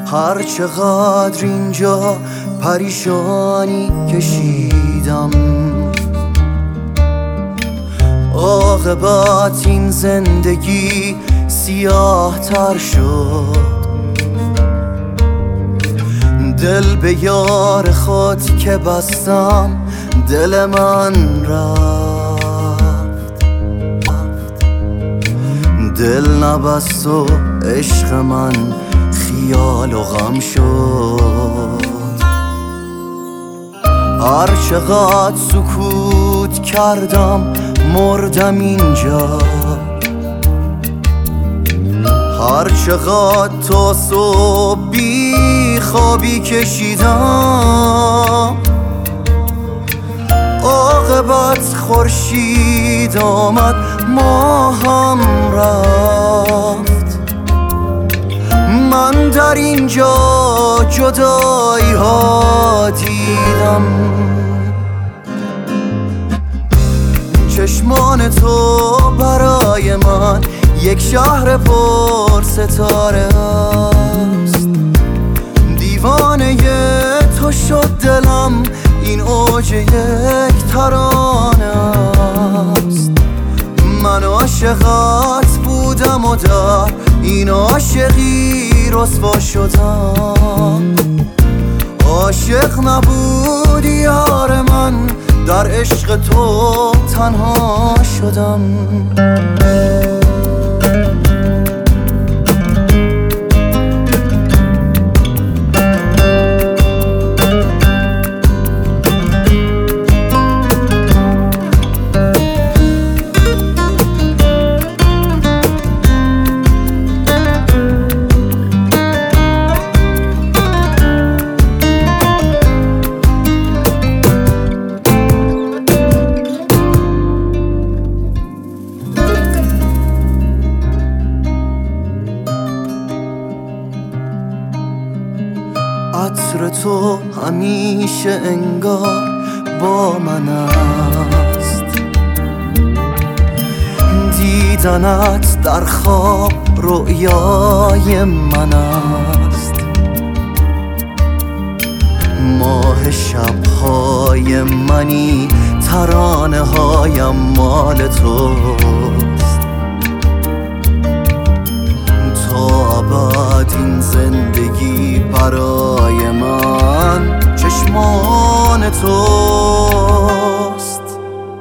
هر چقدر اینجا پریشانی کشیدم، عاقبت این زندگی سیاه تر شد. دل به یار خود که بستم دل من رفت، دل نبست و عشق من خیال و غم شد. هر چقدر سکوت کردم مردم اینجا، هر چقدر تا صبح بی خوابی کشیدم، عاقبت خورشید آمد ماهم رفت. من در اینجا جدایی ها دیدم، چشمان تو برای من یک شهر پر ستاره است. دیوانه تو شد دلم، این اوج یک ترانه است. من عاشقت بودم و در این عاشقی رسوا شدم. عاشق نبودی یار من، در عشق تو تنها شدم. عطر تو همیشه انگار با من است، دیدنت در خواب رؤیای من است. ماه شبهای منی، ترانه هایم مال توست. تا ابد این زندگی برای من چشمان توست.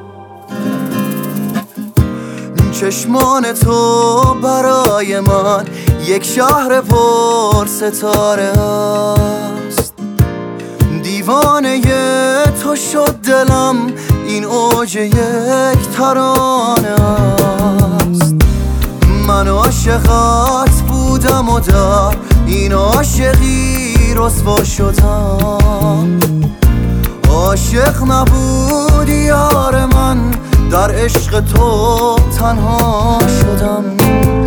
چشمان تو برای من یک شهر پر ستاره است. دیوانه تو شد دلم، این اوج یک ترانه است. من عاشقت بودم و در این عاشقی رسوا شدم. عاشق نبودی یار من، در عشق تو تنها شدم.